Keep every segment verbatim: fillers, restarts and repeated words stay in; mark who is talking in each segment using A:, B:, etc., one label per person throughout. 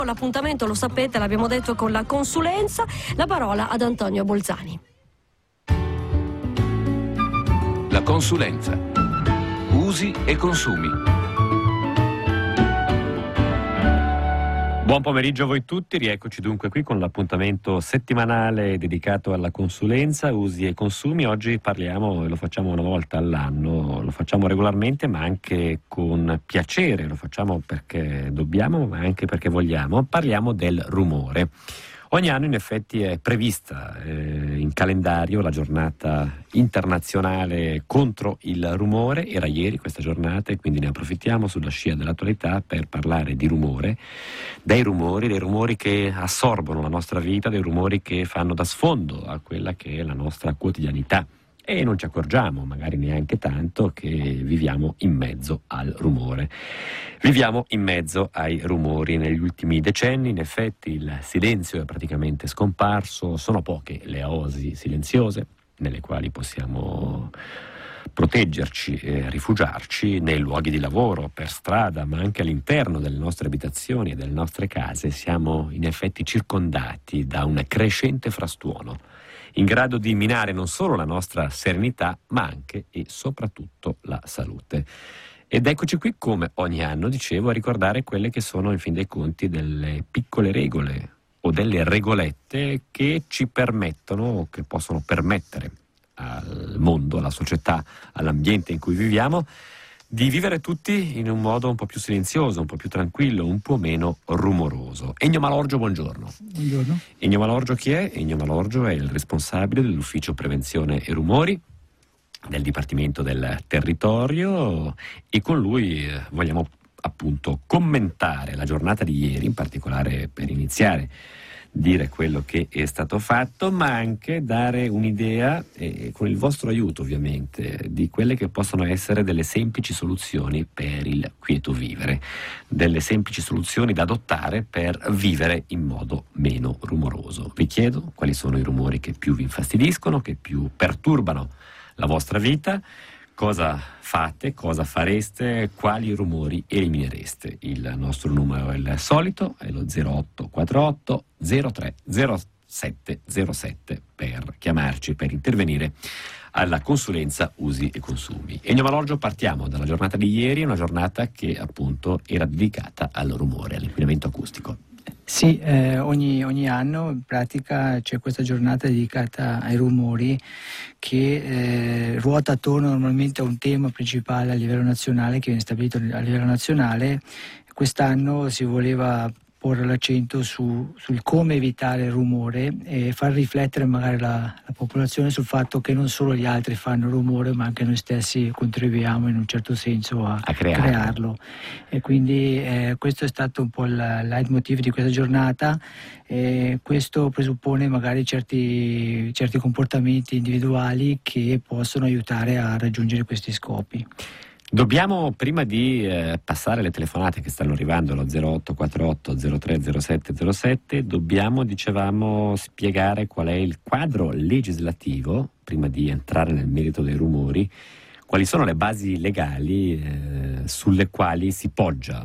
A: L'appuntamento, lo sapete, l'abbiamo detto, con la consulenza. La parola ad Antonio Bolzani.
B: La consulenza. Usi e consumi.
C: Buon pomeriggio a voi tutti, rieccoci dunque qui con l'appuntamento settimanale dedicato alla consulenza, usi e consumi. Oggi parliamo, e lo facciamo una volta all'anno, lo facciamo regolarmente ma anche con piacere, lo facciamo perché dobbiamo ma anche perché vogliamo, parliamo del rumore. Ogni anno in effetti è prevista eh, in calendario la giornata internazionale contro il rumore. Era ieri questa giornata e quindi ne approfittiamo sulla scia dell'attualità per parlare di rumore, dei rumori, dei rumori che assorbono la nostra vita, dei rumori che fanno da sfondo a quella che è la nostra quotidianità. E non ci accorgiamo, magari neanche tanto, che viviamo in mezzo al rumore. Viviamo in mezzo ai rumori. Negli ultimi decenni, in effetti, il silenzio è praticamente scomparso. Sono poche le oasi silenziose nelle quali possiamo proteggerci e rifugiarci. Nei luoghi di lavoro, per strada, ma anche all'interno delle nostre abitazioni e delle nostre case, siamo in effetti circondati da un crescente frastuono, in grado di minare non solo la nostra serenità, ma anche e soprattutto la salute. Ed eccoci qui, come ogni anno, dicevo, a ricordare quelle che sono, in fin dei conti, delle piccole regole o delle regolette che ci permettono, o che possono permettere al mondo, alla società, all'ambiente in cui viviamo, di vivere tutti in un modo un po' più silenzioso, un po' più tranquillo, un po' meno rumoroso. Ennio Malorgio, buongiorno.
D: Buongiorno.
C: Ennio Malorgio chi è? Ennio Malorgio è il responsabile dell'Ufficio Prevenzione e Rumori del Dipartimento del Territorio e con lui eh, vogliamo appunto commentare la giornata di ieri, in particolare per iniziare dire quello che è stato fatto, ma anche dare un'idea, eh, con il vostro aiuto ovviamente, di quelle che possono essere delle semplici soluzioni per il quieto vivere, delle semplici soluzioni da adottare per vivere in modo meno rumoroso. Vi chiedo quali sono i rumori che più vi infastidiscono, che più perturbano la vostra vita, cosa fate, cosa fareste, quali rumori eliminereste. Il nostro numero è il solito, è lo zero otto quattro otto zero tre zero sette zero sette per chiamarci, per intervenire alla consulenza usi e consumi. Ennio Malorgio, partiamo dalla giornata di ieri, una giornata che appunto era dedicata al rumore, all'inquinamento acustico.
D: Sì, eh, ogni, ogni anno in pratica c'è questa giornata dedicata ai rumori che eh, ruota attorno normalmente a un tema principale a livello nazionale che viene stabilito a livello nazionale. Quest'anno si voleva porre l'accento su, sul come evitare il rumore e far riflettere magari la, la popolazione sul fatto che non solo gli altri fanno rumore, ma anche noi stessi contribuiamo in un certo senso a,
C: a crearlo.
D: crearlo. E quindi eh, questo è stato un po' il leitmotiv di questa giornata. E questo presuppone magari certi, certi comportamenti individuali che possono aiutare a raggiungere questi scopi.
C: Dobbiamo, prima di eh, passare le telefonate che stanno arrivando allo zero otto quattro otto zero tre zero sette zero sette, dobbiamo, dicevamo, spiegare qual è il quadro legislativo, prima di entrare nel merito dei rumori, quali sono le basi legali eh, sulle quali si poggia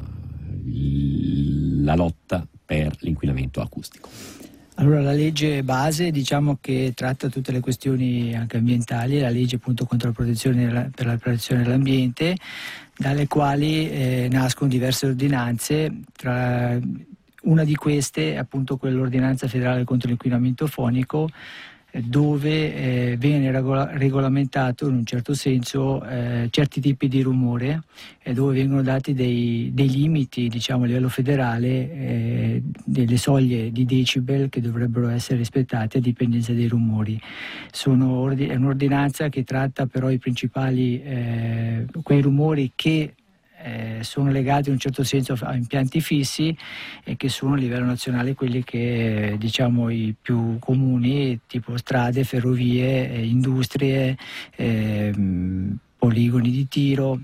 C: l- la lotta per l'inquinamento acustico.
D: Allora, la legge base, diciamo che tratta tutte le questioni anche ambientali, la legge appunto contro la protezione per la protezione dell'ambiente, dalle quali eh, nascono diverse ordinanze. Tra una di queste è appunto quell'ordinanza federale contro l'inquinamento fonico, dove eh, viene regola- regolamentato in un certo senso eh, certi tipi di rumore e dove vengono dati dei, dei limiti, diciamo, a livello federale, eh, delle soglie di decibel che dovrebbero essere rispettate a dipendenza dei rumori. Sono ordi- è un'ordinanza che tratta però i principali eh, quei rumori che Eh, sono legati in un certo senso a impianti fissi e che sono a livello nazionale quelli che eh, diciamo i più comuni, tipo strade, ferrovie, eh, industrie, eh, poligoni di tiro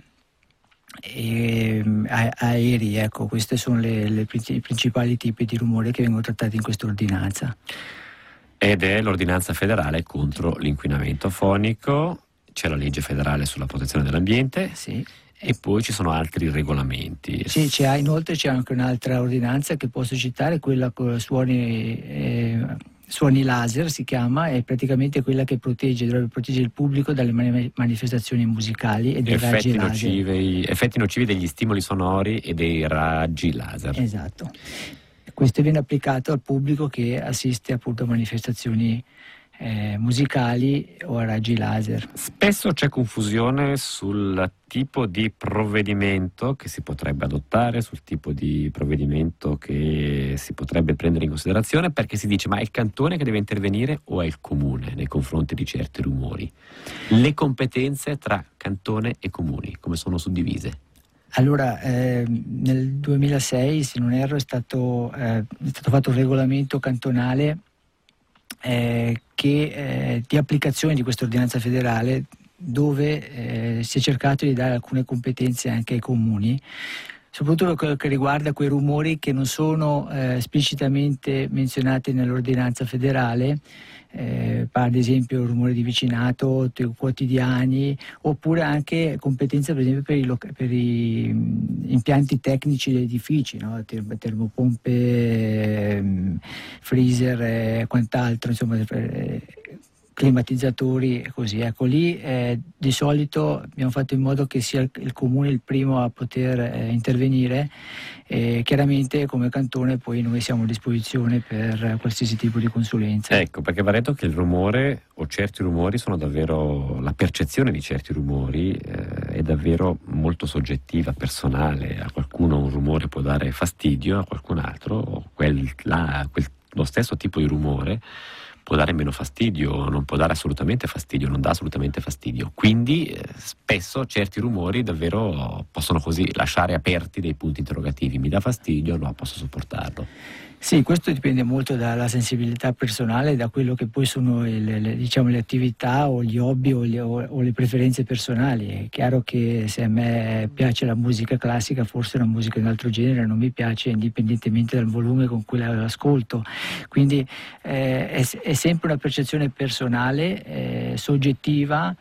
D: e a- aerei. Ecco, questi sono le, le, i principali tipi di rumore che vengono trattati in questa ordinanza.
C: Ed è l'ordinanza federale contro l'inquinamento fonico. C'è la legge federale sulla protezione dell'ambiente.
D: Sì.
C: E poi ci sono altri regolamenti.
D: Sì, c'è, inoltre c'è anche un'altra ordinanza che posso citare, quella con suoni, eh, suoni laser si chiama, è praticamente quella che protegge, dovrebbe proteggere il pubblico dalle mani- manifestazioni musicali e dei
C: effetti
D: raggi
C: nocivi,
D: laser.
C: effetti nocivi degli stimoli sonori e dei raggi laser.
D: Esatto. Questo viene applicato al pubblico che assiste appunto a manifestazioni eh, musicali o a raggi laser.
C: Spesso c'è confusione sul tipo di provvedimento che si potrebbe adottare, sul tipo di provvedimento che si potrebbe prendere in considerazione, perché si dice: ma è il cantone che deve intervenire o è il comune nei confronti di certi rumori? Le competenze tra cantone e comuni come sono suddivise?
D: Allora, eh, nel duemilasei, se non erro, è stato, eh, è stato fatto un regolamento cantonale eh, che, eh, di applicazione di questa ordinanza federale, dove eh, si è cercato di dare alcune competenze anche ai comuni, soprattutto per quello che riguarda quei rumori che non sono eh, esplicitamente menzionati nell'ordinanza federale. Eh, ad esempio il rumore di vicinato, te- quotidiani, oppure anche competenze per esempio per i, loca- per i mh, impianti tecnici degli edifici, no? Term- termopompe, eh, freezer e eh, quant'altro, insomma, eh, climatizzatori e così. Ecco, lì eh, di solito abbiamo fatto in modo che sia il, il comune il primo a poter eh, intervenire, e chiaramente come cantone poi noi siamo a disposizione per qualsiasi tipo di consulenza.
C: Ecco, perché va detto che il rumore o certi rumori sono davvero, la percezione di certi rumori eh, è davvero molto soggettiva, personale. A qualcuno un rumore può dare fastidio, a qualcun altro quel, la, quel, lo stesso tipo di rumore può dare meno fastidio, non può dare assolutamente fastidio, non dà assolutamente fastidio. Quindi eh, spesso certi rumori davvero possono così lasciare aperti dei punti interrogativi. Mi dà fastidio? No, posso sopportarlo.
D: Sì, questo dipende molto dalla sensibilità personale, da quello che poi sono le, le, diciamo, le attività o gli hobby o, gli, o, o le preferenze personali. È chiaro che se a me piace la musica classica, forse la musica di un altro genere non mi piace, indipendentemente dal volume con cui l'ascolto. Quindi eh, è, è sempre una percezione personale, eh, soggettiva.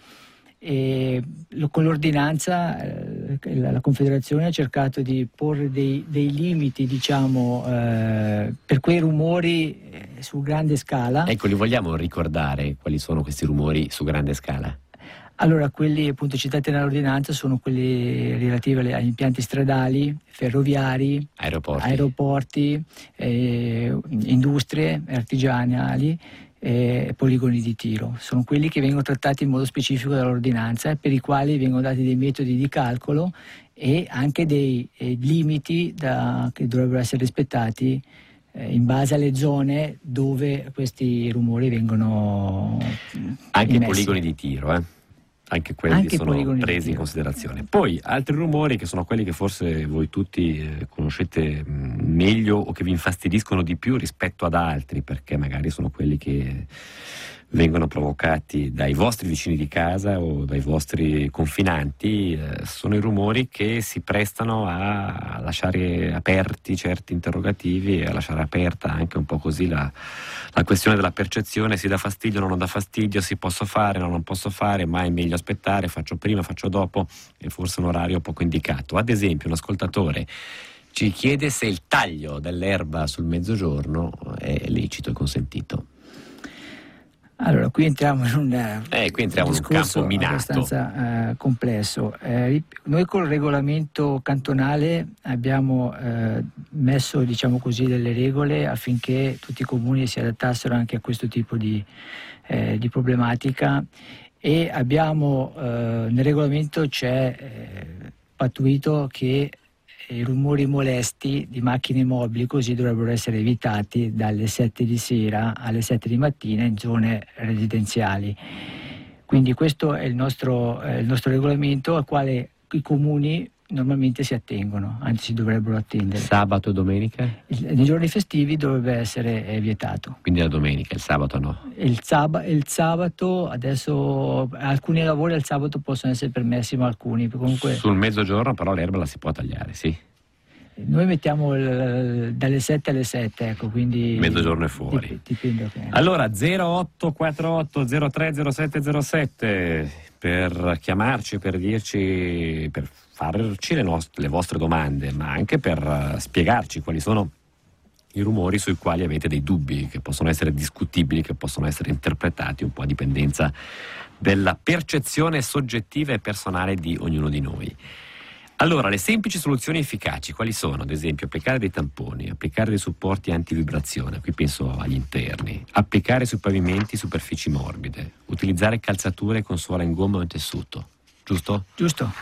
D: E con l'ordinanza eh, la, la Confederazione ha cercato di porre dei, dei limiti, diciamo, eh, per quei rumori eh, su grande scala.
C: Ecco, li vogliamo ricordare quali sono questi rumori su grande scala?
D: Allora, quelli appunto citati nell'ordinanza sono quelli relativi agli impianti stradali, ferroviari,
C: aeroporti,
D: aeroporti eh, industrie artigianali e poligoni di tiro. Sono quelli che vengono trattati in modo specifico dall'ordinanza, per i quali vengono dati dei metodi di calcolo e anche dei eh, limiti da, che dovrebbero essere rispettati eh, in base alle zone dove questi rumori vengono
C: anche
D: immessi.
C: I poligoni di tiro, eh? Anche quelli
D: Anche
C: sono presi in considerazione. Poi altri rumori che sono quelli che forse voi tutti eh, conoscete mh, meglio o che vi infastidiscono di più rispetto ad altri, perché magari sono quelli che vengono provocati dai vostri vicini di casa o dai vostri confinanti, eh, sono i rumori che si prestano a lasciare aperti certi interrogativi e a lasciare aperta anche un po' così la, la questione della percezione: si dà fastidio, non dà fastidio, si posso fare, no, non posso fare, ma è meglio aspettare, faccio prima, faccio dopo, e forse un orario poco indicato. Ad esempio un ascoltatore ci chiede se il taglio dell'erba sul mezzogiorno è lecito e consentito.
D: Allora, qui entriamo in un,
C: eh, qui entriamo
D: un discorso
C: in un campo minato,
D: abbastanza eh, complesso. Eh, noi col regolamento cantonale abbiamo eh, messo, diciamo così, delle regole affinché tutti i comuni si adattassero anche a questo tipo di, eh, di problematica, e abbiamo eh, nel regolamento c'è eh, pattuito che i rumori molesti di macchine mobili così dovrebbero essere evitati dalle sette di sera alle sette di mattina in zone residenziali. Quindi questo è il nostro, eh, il nostro regolamento al quale i comuni normalmente si attengono, anzi si dovrebbero attendere.
C: Sabato e domenica?
D: Il, nei giorni festivi dovrebbe essere eh, vietato.
C: Quindi la domenica, il sabato no?
D: Il, sab- il sabato, adesso alcuni lavori al sabato possono essere permessi, ma alcuni comunque...
C: Sul mezzogiorno però l'erba la si può tagliare, sì?
D: Noi mettiamo il, dalle sette alle sette, ecco, quindi
C: mezzogiorno è fuori.
D: Dipende, okay.
C: Allora zero otto quattro otto zero tre zero sette zero sette per chiamarci, per dirci, per farci le, nostre, le vostre domande, ma anche per spiegarci quali sono i rumori sui quali avete dei dubbi, che possono essere discutibili, che possono essere interpretati un po' a dipendenza della percezione soggettiva e personale di ognuno di noi. Allora, le semplici soluzioni efficaci quali sono? Ad esempio, applicare dei tamponi, applicare dei supporti antivibrazione, qui penso agli interni, applicare sui pavimenti superfici morbide, utilizzare calzature con suola in gomma o in tessuto, giusto?
D: Giusto.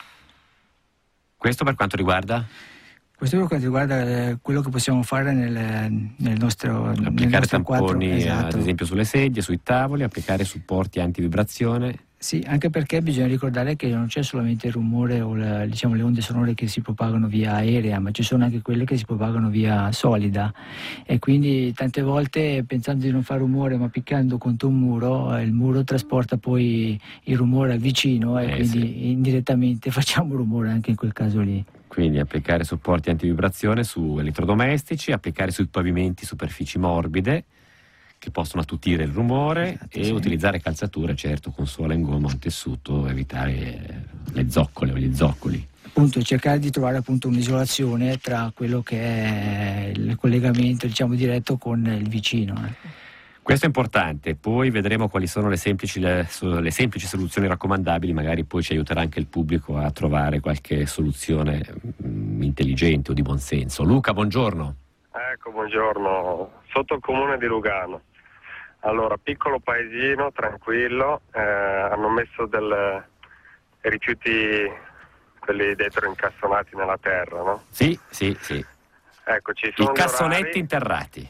C: Questo per quanto riguarda?
D: Questo per quanto riguarda quello che possiamo fare nel, nel nostro
C: applicare
D: nel nostro
C: tamponi
D: quadro, esatto.
C: Ad esempio sulle sedie, sui tavoli, applicare supporti antivibrazione.
D: Sì, anche perché bisogna ricordare che non c'è solamente il rumore o la, diciamo, le onde sonore che si propagano via aerea, ma ci sono anche quelle che si propagano via solida, e quindi tante volte, pensando di non fare rumore ma piccando contro un muro, il muro trasporta poi il rumore al vicino e
C: eh,
D: quindi
C: sì.
D: indirettamente facciamo rumore anche in quel caso lì.
C: Quindi applicare supporti antivibrazione su elettrodomestici, applicare sui pavimenti superfici morbide che possono attutire il rumore,
D: esatto,
C: e
D: sì.
C: utilizzare calzature, certo, con suola in gomma o in tessuto, evitare le zoccole o gli zoccoli.
D: Appunto, cercare di trovare appunto un'isolazione tra quello che è il collegamento, diciamo, diretto con il vicino. Eh.
C: Questo è importante, poi vedremo quali sono le semplici, le, le semplici soluzioni raccomandabili, magari poi ci aiuterà anche il pubblico a trovare qualche soluzione mh, intelligente o di buonsenso. Luca, buongiorno.
E: Ecco, buongiorno, sotto il comune di Lugano. Allora, piccolo paesino, tranquillo, eh, hanno messo dei rifiuti, quelli dentro incastonati nella terra, no?
C: Sì, sì, sì.
E: Ecco, ci sono
C: I cassonetti
E: orari.
C: interrati.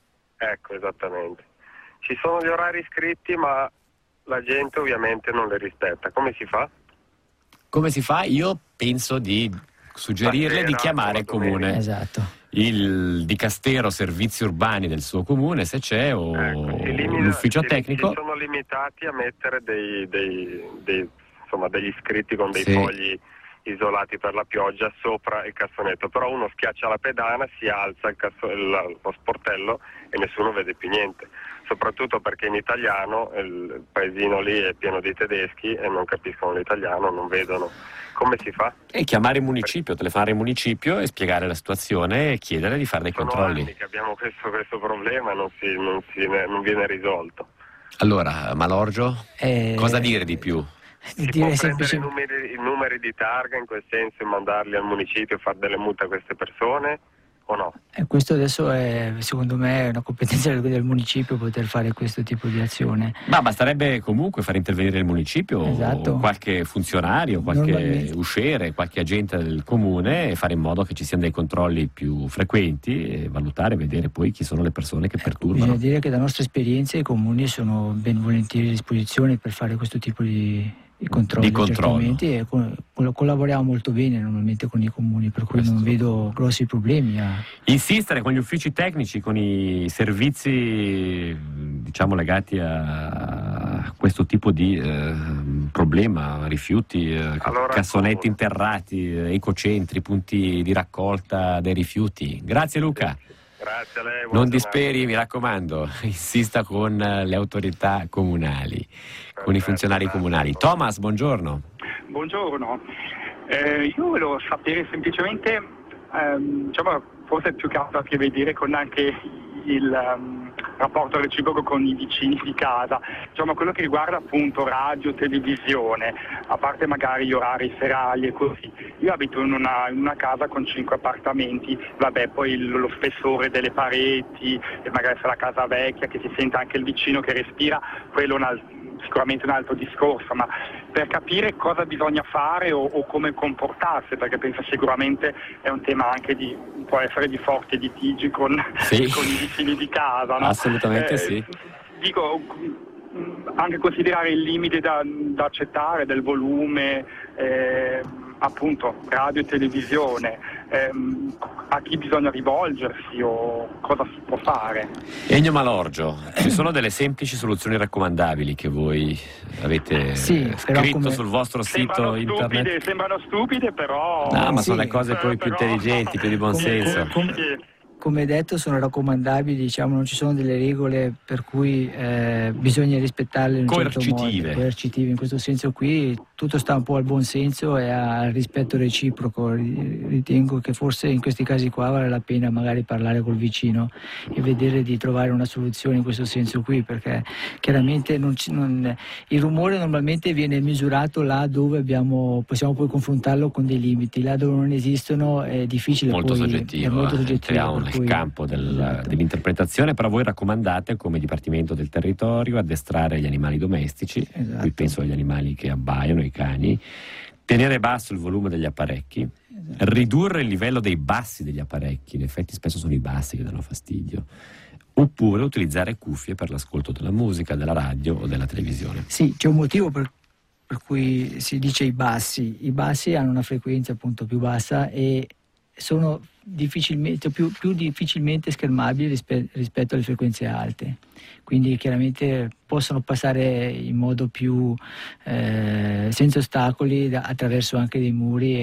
E: Ecco, esattamente. Ci sono gli orari scritti, ma la gente ovviamente non li rispetta. Come si fa?
C: Come si fa? Io penso di suggerirle
E: Sera,
C: di chiamare il comune.
D: Esatto.
C: Il dicastero servizi urbani del suo comune, se c'è, o
E: ecco, si limita,
C: l'ufficio
E: si,
C: tecnico.
E: Si sono limitati a mettere dei, dei, dei, insomma, degli scritti con dei
C: sì.
E: fogli isolati per la pioggia sopra il cassonetto, però uno schiaccia la pedana, si alza il casso, il, lo sportello e nessuno vede più niente, soprattutto perché in italiano il paesino lì è pieno di tedeschi e non capiscono l'italiano, non vedono. Come si fa?
C: E chiamare il municipio, telefonare il municipio e spiegare la situazione e chiedere di fare dei
E: Sono
C: controlli.
E: anni che abbiamo questo, questo problema e non, si, non, si, non viene risolto.
C: Allora, Malorgio,
D: Eh,
C: cosa dire di più?
E: Si può prendere i numeri, i numeri di targa in quel senso e mandarli al municipio e fare delle multe a queste persone o no?
D: E questo adesso è, secondo me, è una competenza del, del municipio poter fare questo tipo di azione.
C: Ma basterebbe comunque far intervenire il municipio,
D: esatto.
C: o qualche funzionario, qualche usciere, qualche agente del comune, e fare in modo che ci siano dei controlli più frequenti e valutare, vedere poi chi sono le persone che perturbano.
D: Bisogna dire che da nostra esperienza i comuni sono ben volentieri a disposizione per fare questo tipo di i controlli,
C: di controllo.
D: E con, collaboriamo molto bene normalmente con i comuni, per cui
C: Questo.
D: non vedo grossi problemi a...
C: Insistere con gli uffici tecnici, con i servizi, diciamo, legati a questo tipo di eh, problema, rifiuti, eh,
E: allora,
C: cassonetti interrati, ecocentri, punti di raccolta dei rifiuti. Grazie Luca.
E: Grazie a lei.
C: Non disperi, mi raccomando, insista con le autorità comunali, perfetto, con i funzionari perfetto. comunali. Thomas, buongiorno.
F: Buongiorno, eh, io volevo sapere semplicemente, ehm, diciamo, forse più che altro a che vedere con anche il um, rapporto reciproco con i vicini di casa, diciamo quello che riguarda appunto radio, televisione, a parte magari gli orari serali e così. Io abito in una, in una casa con cinque appartamenti, vabbè, poi il, lo spessore delle pareti, e magari se la casa vecchia che si sente anche il vicino che respira, quello è un altro, sicuramente un altro discorso, ma per capire cosa bisogna fare o, o come comportarsi, perché penso sicuramente è un tema anche di, può essere di forti litigi con,
C: sì.
F: con i vicini di casa, no?
C: Assolutamente eh, sì.
F: Dico, anche considerare il limite da, da accettare del volume, eh, appunto radio e televisione, ehm, a chi bisogna rivolgersi o cosa si può fare.
C: Ennio Malorgio, ci sono delle semplici soluzioni raccomandabili che voi avete
D: sì,
C: scritto
D: come...
C: sul vostro
F: sembrano
C: sito
F: stupide,
C: internet?
F: Sembrano stupide, però...
C: No, ma
D: sì,
C: sono le cose poi più
F: però...
C: intelligenti, più di buon
D: come,
C: senso.
D: Come, come, come detto, sono raccomandabili, diciamo, non ci sono delle regole per cui eh, bisogna rispettarle in un
C: Coercitive.
D: certo modo, coercitive. In questo senso qui tutto sta un po' al buon senso e al rispetto reciproco. Ritengo che forse in questi casi qua vale la pena magari parlare col vicino e vedere di trovare una soluzione in questo senso qui, perché chiaramente non ci, non, il rumore normalmente viene misurato là dove abbiamo, possiamo poi confrontarlo con dei limiti, là dove non esistono è difficile,
C: molto
D: poi,
C: soggettivo,
D: è molto
C: eh,
D: soggettivo
C: entriamo nel
D: cui,
C: campo del,
D: esatto.
C: dell'interpretazione, però voi raccomandate come Dipartimento del Territorio addestrare gli animali domestici,
D: esatto.
C: qui penso agli animali che abbaiano, i cani, tenere basso il volume degli apparecchi, esatto. ridurre il livello dei bassi degli apparecchi, in effetti spesso sono i bassi che danno fastidio, oppure utilizzare cuffie per l'ascolto della musica, della radio o della televisione.
D: Sì, c'è un motivo per, per cui si dice i bassi. I bassi hanno una frequenza appunto più bassa e sono difficilmente, più, più difficilmente schermabili rispe, rispetto alle frequenze alte, quindi chiaramente possono passare in modo più eh, senza ostacoli da, attraverso anche dei muri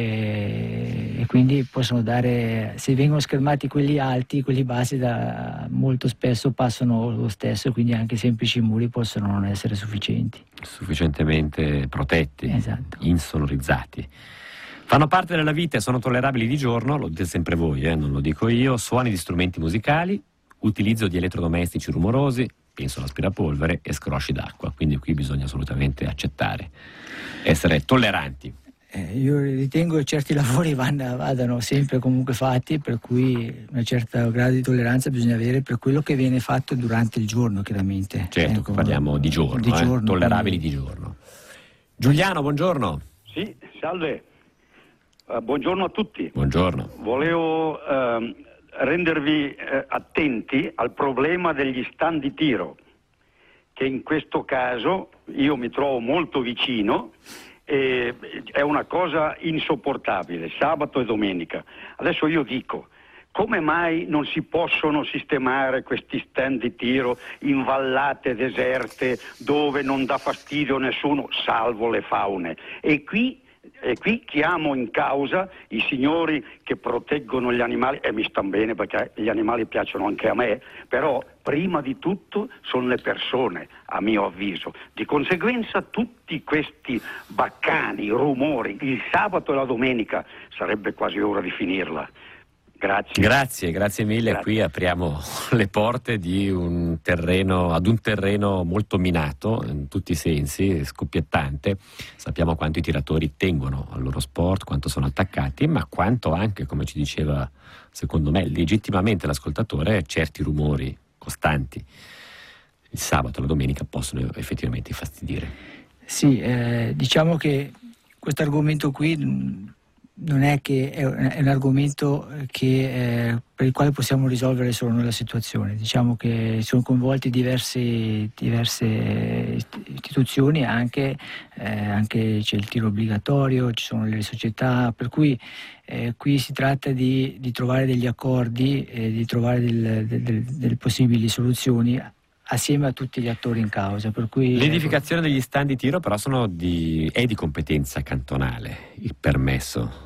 D: e, e quindi possono dare, se vengono schermati quelli alti, quelli bassi da, molto spesso passano lo stesso, quindi anche semplici muri possono non essere sufficienti,
C: sufficientemente protetti,
D: esatto.
C: insonorizzati. Fanno parte della vita e sono tollerabili di giorno, lo dite sempre voi, eh, non lo dico io, suoni di strumenti musicali, utilizzo di elettrodomestici rumorosi, penso all'aspirapolvere, e scrosci d'acqua, quindi qui bisogna assolutamente accettare, essere tolleranti.
D: Eh, io ritengo che certi lavori vanno, vadano sempre comunque fatti, per cui un certo grado di tolleranza bisogna avere per quello che viene fatto durante il giorno, chiaramente.
C: Certo,
D: ecco,
C: parliamo di giorno,
D: di
C: eh,
D: giorno
C: tollerabili
D: quindi...
C: di giorno. Giuliano, buongiorno.
G: Sì, salve. Uh, buongiorno a tutti.
C: Buongiorno.
G: Volevo uh, rendervi uh, attenti al problema degli stand di tiro, che in questo caso io mi trovo molto vicino e è una cosa insopportabile, sabato e domenica. Adesso io dico, come mai non si possono sistemare questi stand di tiro in vallate deserte dove non dà fastidio a nessuno, salvo le faune? E qui E qui chiamo in causa i signori che proteggono gli animali, e mi stanno bene perché gli animali piacciono anche a me, però prima di tutto sono le persone, a mio avviso. Di conseguenza tutti questi baccani, rumori, il sabato e la domenica sarebbe quasi ora di finirla. Grazie.
C: Grazie, grazie mille. Grazie. Qui apriamo le porte di un terreno, ad un terreno molto minato in tutti i sensi, scoppiettante. Sappiamo quanto i tiratori tengono al loro sport, quanto sono attaccati, ma quanto anche, come ci diceva secondo me legittimamente l'ascoltatore, certi rumori costanti il sabato e la domenica possono effettivamente infastidire.
D: Sì, eh, diciamo che questo argomento qui non è che è un argomento che, eh, per il quale possiamo risolvere solo noi la situazione. Diciamo che sono coinvolti diverse, diverse istituzioni, anche, eh, anche c'è il tiro obbligatorio, ci sono le società, per cui eh, qui si tratta di, di trovare degli accordi, eh, di trovare del, del, del, delle possibili soluzioni assieme a tutti gli attori in causa. Per cui
C: l'edificazione degli stand di tiro però sono di, è di competenza cantonale, il permesso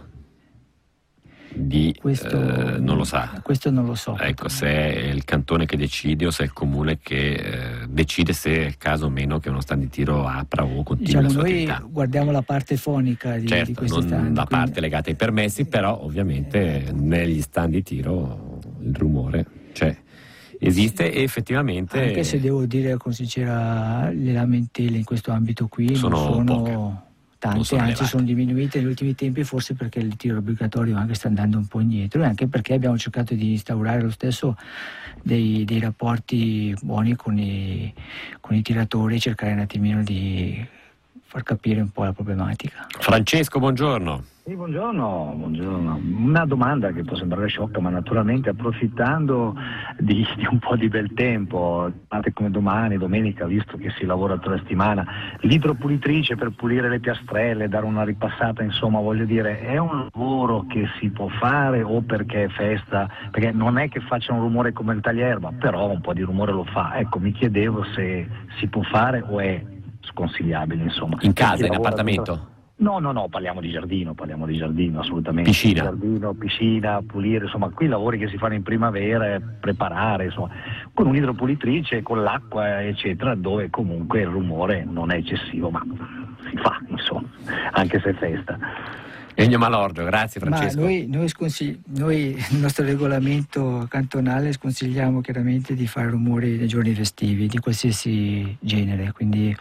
C: di
D: questo,
C: eh, non lo sa.
D: Questo non lo so.
C: Ecco, se è il cantone che decide o se è il comune che eh, decide se è il caso o meno che uno stand di tiro apra o continui
D: diciamo,
C: la sua
D: noi
C: attività.
D: Guardiamo la parte fonica di,
C: certo,
D: di questi
C: non
D: stand.
C: la
D: quindi...
C: parte legata ai permessi, però ovviamente negli stand di tiro il rumore c'è. Esiste e effettivamente...
D: Anche se devo dire con sincerità, le lamentele in questo ambito qui
C: sono
D: non sono
C: poche.
D: tante,
C: sono
D: anzi
C: elevate.
D: Sono diminuite negli ultimi tempi, forse perché il tiro obbligatorio anche sta andando un po' indietro e anche perché abbiamo cercato di instaurare lo stesso dei, dei rapporti buoni con i, con i tiratori e cercare un attimino di far capire un po' la problematica.
C: Francesco, buongiorno.
H: Sì, buongiorno, buongiorno. Una domanda che può sembrare sciocca, ma naturalmente approfittando di, di un po' di bel tempo, come domani, domenica, visto che si lavora tutta la settimana, l'idropulitrice per pulire le piastrelle, dare una ripassata, insomma, voglio dire, è un lavoro che si può fare o perché è festa? Perché non è che faccia un rumore come il taglierba, però un po' di rumore lo fa. Ecco, mi chiedevo se si può fare o è sconsigliabile, insomma.
C: In casa, in appartamento?
H: Tutta... No, no, no, parliamo di giardino, parliamo di giardino, assolutamente.
C: Piscina.
H: Giardino, piscina, pulire, insomma, qui lavori che si fanno in primavera, preparare, insomma, con un'idropulitrice, con l'acqua, eccetera, dove comunque il rumore non è eccessivo, ma si fa, insomma, anche se è festa.
C: Ennio Malorgio, grazie Francesco.
D: Ma noi, noi, sconsigli- noi il nostro regolamento cantonale sconsigliamo chiaramente di fare rumori nei giorni festivi di qualsiasi genere, quindi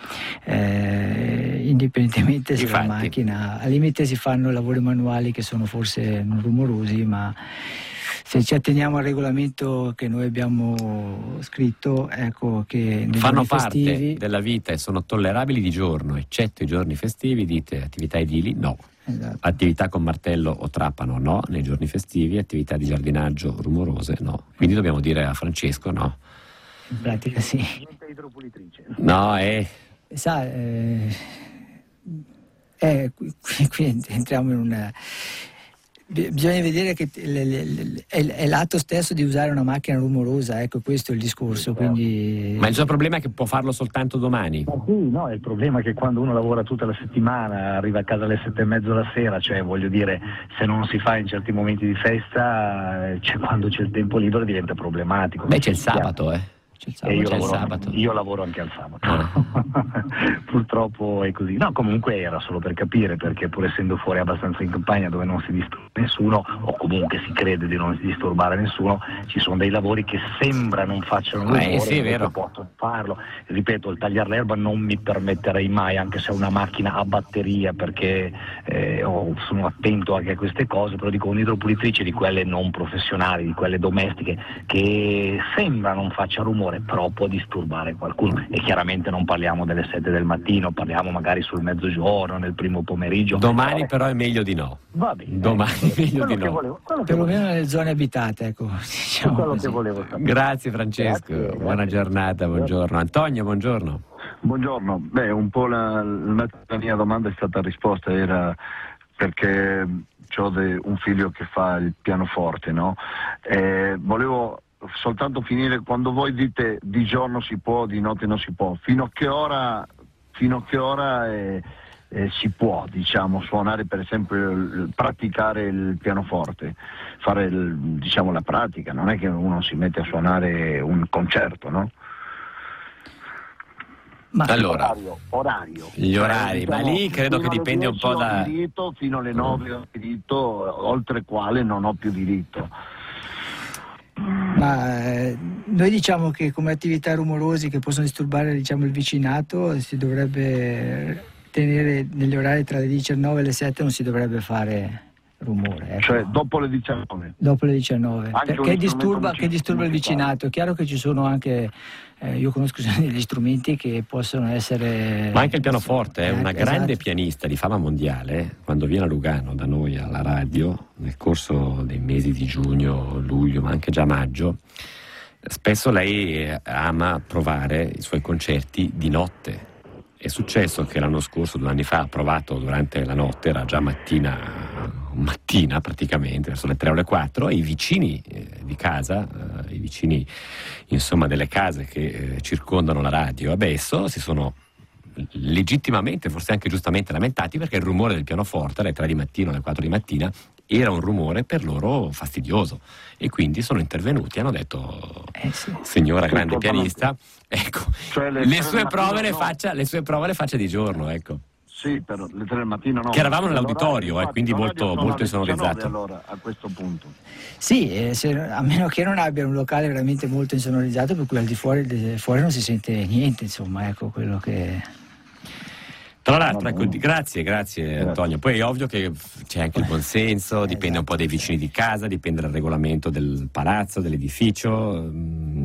D: eh, indipendentemente se la macchina, al limite si fanno lavori manuali che sono forse non rumorosi, ma se ci atteniamo al regolamento che noi abbiamo scritto, ecco che nei
C: fanno
D: giorni
C: parte
D: festivi,
C: della vita e sono tollerabili di giorno, eccetto i giorni festivi, dite attività edili no.
D: Esatto.
C: Attività con martello o trapano no, nei giorni festivi, attività di giardinaggio rumorose no. Quindi dobbiamo dire a Francesco no.
D: In pratica sì.
H: Niente idropulitrice.
C: No, è...
D: Sa, eh, eh, qui, qui entriamo in una... Bisogna vedere che le, le, le, è, è l'atto stesso di usare una macchina rumorosa, ecco, questo è il discorso. Quindi...
C: Ma il suo problema è che può farlo soltanto domani?
H: Ma sì, no, il problema è che quando uno lavora tutta la settimana, arriva a casa alle sette e mezzo la sera, cioè voglio dire, se non si fa in certi momenti di festa, cioè, quando c'è il tempo libero diventa problematico.
C: Beh, c'è il sabato, eh.
H: E io,
C: c'è
H: lavoro,
C: il sabato.
H: io lavoro anche al sabato.
C: Ah.
H: Purtroppo è così. No, comunque era solo per capire, perché pur essendo fuori abbastanza in campagna dove non si disturba nessuno, o comunque si crede di non disturbare nessuno, ci sono dei lavori che sembra non facciano rumore,
C: eh, sì, è vero.
H: possono farlo. Ripeto, il tagliare l'erba non mi permetterei mai, anche se è una macchina a batteria, perché eh, oh, sono attento anche a queste cose, però dico un'idropulitrice di quelle non professionali, di quelle domestiche, che sembra non faccia rumore, però può disturbare qualcuno, e chiaramente non parliamo delle sette del mattino, parliamo magari sul mezzogiorno, nel primo pomeriggio.
C: Domani però è meglio di no.
H: Va bene.
C: Domani è meglio di no.
H: Volevo,
D: perlomeno nelle zone abitate, ecco. Diciamo
H: quello
D: così.
H: che volevo sapere.
C: Grazie Francesco,
H: Grazie,
C: buona
H: grazie.
C: giornata, buongiorno. Antonio, buongiorno.
I: Buongiorno, beh un po' la, la mia domanda è stata risposta, era perché ho un figlio che fa il pianoforte, no? E volevo soltanto finire, quando voi dite di giorno si può, di notte non si può, fino a che ora, fino a che ora eh, eh, si può, diciamo, suonare, per esempio, il, praticare il pianoforte, fare il, diciamo, la pratica, non è che uno si mette a suonare un concerto, no?
D: Ma
C: Allora,
H: Orario, orario.
C: gli orari,
I: Diciamo,
C: ma lì credo che
I: fino alle
C: dipende un
I: dieci
C: po'
I: ho
C: da...
I: diritto, fino alle nove ho diritto, oltre il quale non ho più diritto.
D: Ma eh, noi diciamo che come attività rumorosi che possono disturbare, diciamo, il vicinato, si dovrebbe tenere negli orari tra le diciannove e le sette, non si dovrebbe fare rumore, ecco.
I: Cioè dopo le diciannove.
D: Dopo le diciannove,
I: Anche
D: perché
I: un
D: disturba,
I: strumento
D: che disturba il
I: musicale.
D: vicinato. È chiaro che ci sono anche, eh, io conosco degli strumenti che possono essere...
C: Ma anche il pianoforte è
D: Eh,
C: una grande
D: esatto.
C: pianista di fama mondiale. Quando viene a Lugano da noi alla radio, nel corso dei mesi di giugno, luglio, ma anche già maggio, spesso lei ama provare i suoi concerti di notte. È successo che l'anno scorso, due anni fa, ha provato durante la notte, era già mattina, mattina praticamente, verso le tre o le quattro, e i vicini eh, di casa, eh, i vicini insomma delle case che eh, circondano la radio a Besso, si sono legittimamente, forse anche giustamente, lamentati perché il rumore del pianoforte alle tre di mattina, alle quattro di mattina, era un rumore per loro fastidioso, e quindi sono intervenuti, hanno detto
D: Eh, sì.
C: signora
I: Sì,
C: grande
I: totalmente.
C: pianista, ecco,
I: Cioè, le
C: le,
I: tre
C: sue
I: del
C: prove
I: mattino,
C: le
I: no.
C: faccia, le sue prove le faccia di giorno, ecco.
I: Sì, per le tre del mattino no.
C: Che eravamo
I: L'orario,
C: nell'auditorio, eh,
I: infatti,
C: quindi
I: l'orario
C: molto-
I: sono
C: molto
I: alle
C: insonorizzato.
I: diciannove, allora, a questo punto.
D: Sì, eh, se- a meno che non abbia un locale veramente molto insonorizzato, per cui al di fuori, de- fuori non si sente niente, insomma, ecco quello che...
C: Tra l'altro, ecco, di- grazie, grazie Antonio. Poi è ovvio che f- c'è anche il buonsenso, dipende un po' dai vicini di casa, dipende dal regolamento del palazzo, dell'edificio. Mm,